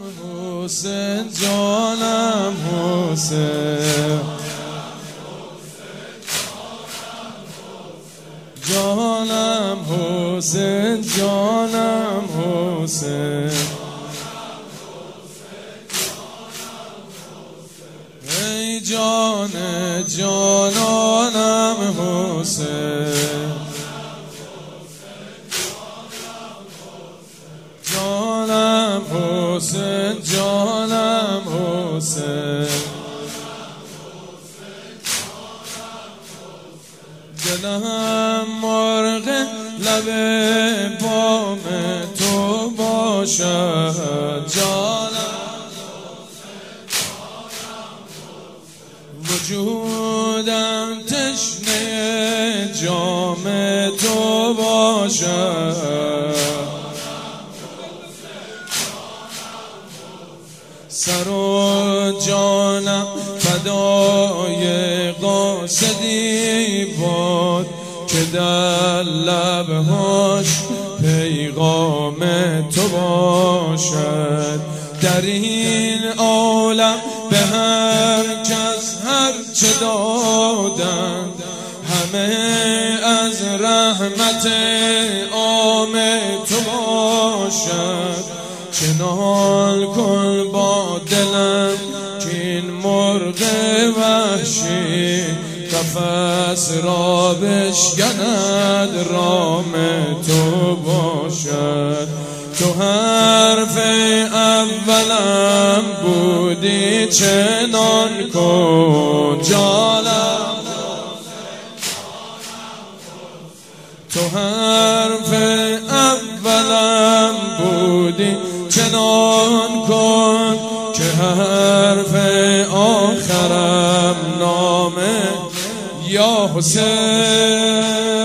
حسین جانم حسین جانم حسین جانم حسین ای جان جانانم حسین جانم حسین جانم حسین دلم مرغ لب بام تو باشد جانم وجودم تشنه جام تو باشد سر و جانم فدای قاصدی باد که در لبهاش پیغام تو باشد در این عالم به هر کس هر چه دادند همه از رحمت عام تو باشد چنان کن با دلم که این مرغ وحشی قفس را بشکند رام تو باشد تو حرف اولم بودی چنان کن جانم تو حرف اولم بودی چنان کن که حرف آخرم نام یا حسین